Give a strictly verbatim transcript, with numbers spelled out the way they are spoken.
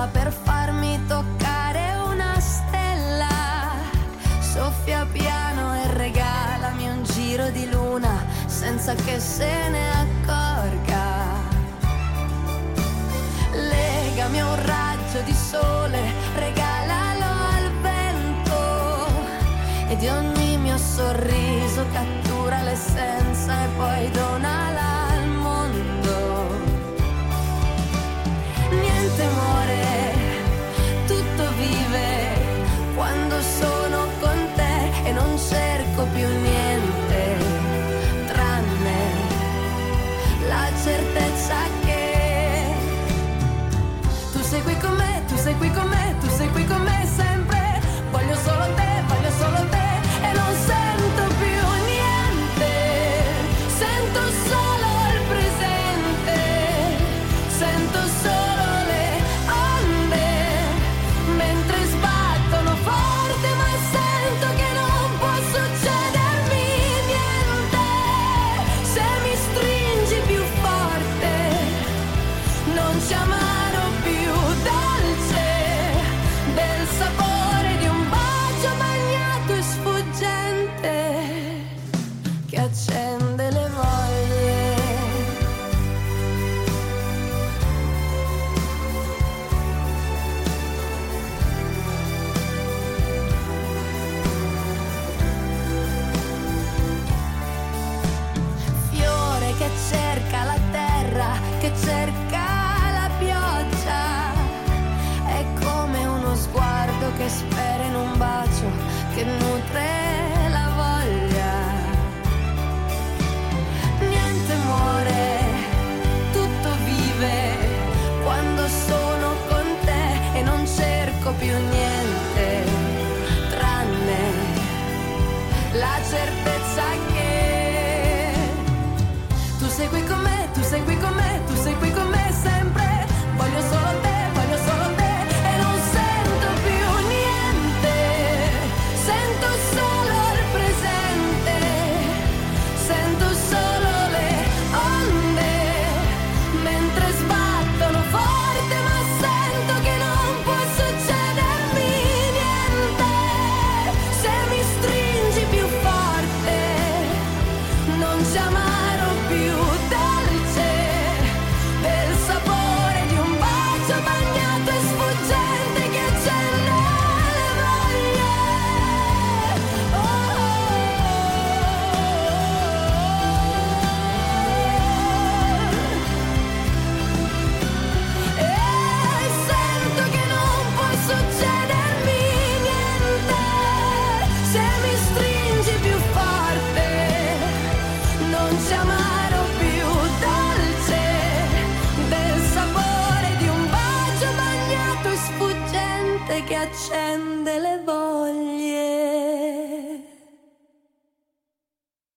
sola per farmi toccare una stella. Soffia piano e regalami un giro di luna senza che se ne accorga. Legami a un raggio di sole, regalalo al vento, e di ogni mio sorriso cattura l'essenza e poi donala al mondo. Niente muore, tutto vive quando sono con te e non cerco più niente tranne la certezza che tu sei qui con me, tu sei qui con me, tu sei qui con me sempre. Voglio solo te, voglio solo te e non sento più niente, sento solo il presente, sento solo le onde mentre sbattono forte, ma sento che non può succedermi niente. Se mi stringi più forte non ci amaro più, dolce del sapore di un bacio bagnato e sfuggente che accende le voglie. Fiore che cerca la terra, che cerca la pioggia, è come uno sguardo che spera in un bacio che nutre la voglia. Niente muore, tutto vive quando sono con te e non cerco più niente tranne la certezza che tu sei qui con me, tu sei qui con me, tu sei qui con me sempre. Voglio solo te, voglio solo te e non sento più niente, sento solo il presente, sento solo le onde mentre sbattono forte, ma sento che non può succedermi niente. Se mi stringi più forte non ci amaro più, dolce del sapore di un bacio bagnato e sfuggente che accende le voglie. Oh, e sento che non può succedermi niente. Se mi stringi più forte non ci amaro più, dolce del sapore di un bacio bagnato e sfuggente che accende le voglie.